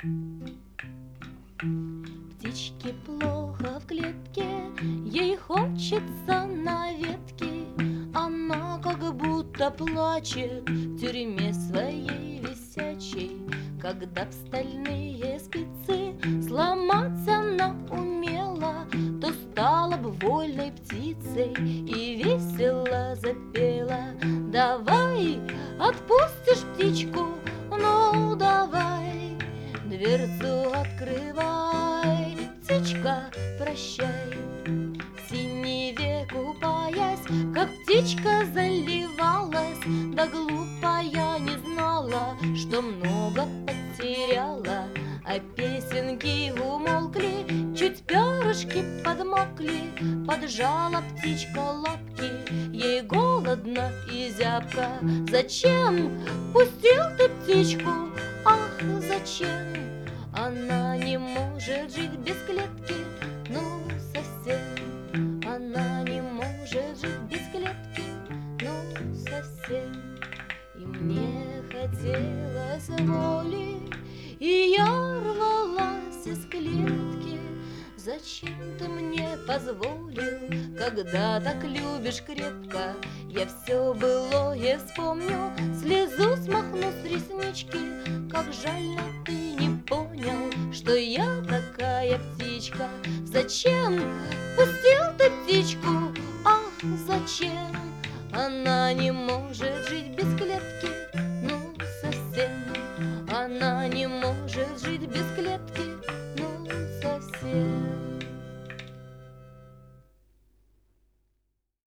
Птичке плохо в клетке, ей хочется на ветке. Она как будто плачет в тюрьме своей висячей. Когда б стальные спицы сломать она умела, то стала б вольной птицей и весело запела. Давай, отпустишь птичку, ну давай, дверцу открывай, птичка, прощай. В синеве купаясь, как птичка заливалась, да глупая не знала, что много потеряла. А песенки умолкли, чуть перышки подмокли, поджала птичка лапки, ей голодно и зябко. Зачем пустил ты птичку? Ах, зачем? Она не может жить без клетки, ну совсем. Она не может жить без клетки, ну совсем. И мне хотелось воли, и я рвалась из клетки. Зачем ты мне позволил, когда так любишь крепко? Я все былое вспомню, слезу смахну с реснички. Как жаль, но ты не понял, что я такая птичка. Зачем пустил ты птичку? Ах, зачем? Она не может жить без